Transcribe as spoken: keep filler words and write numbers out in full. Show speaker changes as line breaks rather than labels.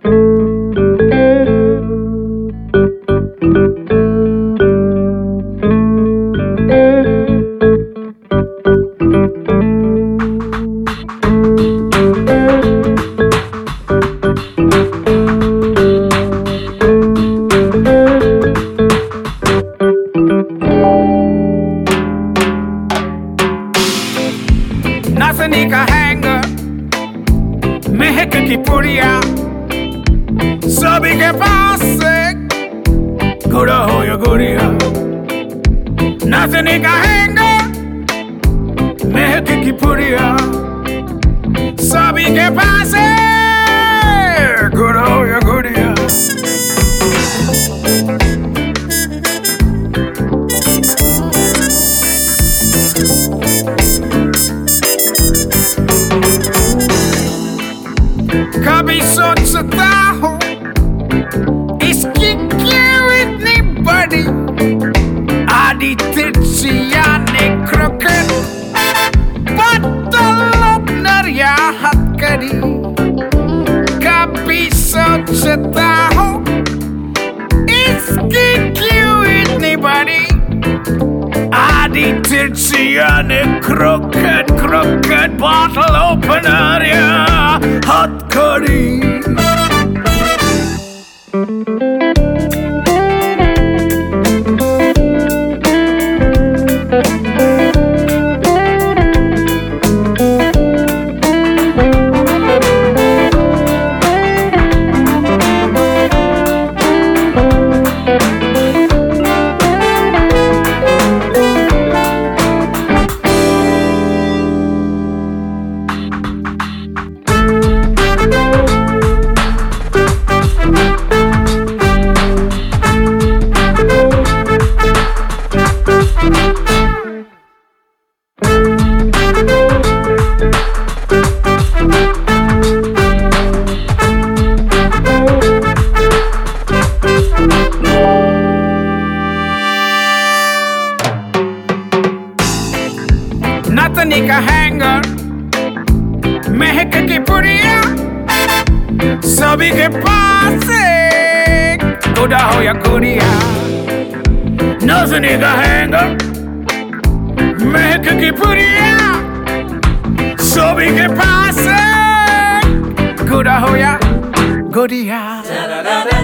नाचने का हैंगर महक की पुड़िया सभी के पास से गुड़ा हो या गुड़िया नाचने का हैंगर महक की पुड़िया सभी के पास से गुड़ा हो या गुड़िया कभी सोचता हूँ इसकी क्यों इतनी बड़ी आधी तिरछी यानी क्रोकेट बदलो नरिया हथकड़ी कभी सोचता हूँ इसकी क्यों इतनी बड़ी आधी तिरछी यानी क्रोकेट क्रोकेट bottle opener या हथकड़ी नाचने का हैंगर महक की पुड़िया सभी के पास से गुड़ा हो या गुड़िया नाचने का हैंगर महक की पुड़िया सभी के पास से गुड़ा हो या गुड़िया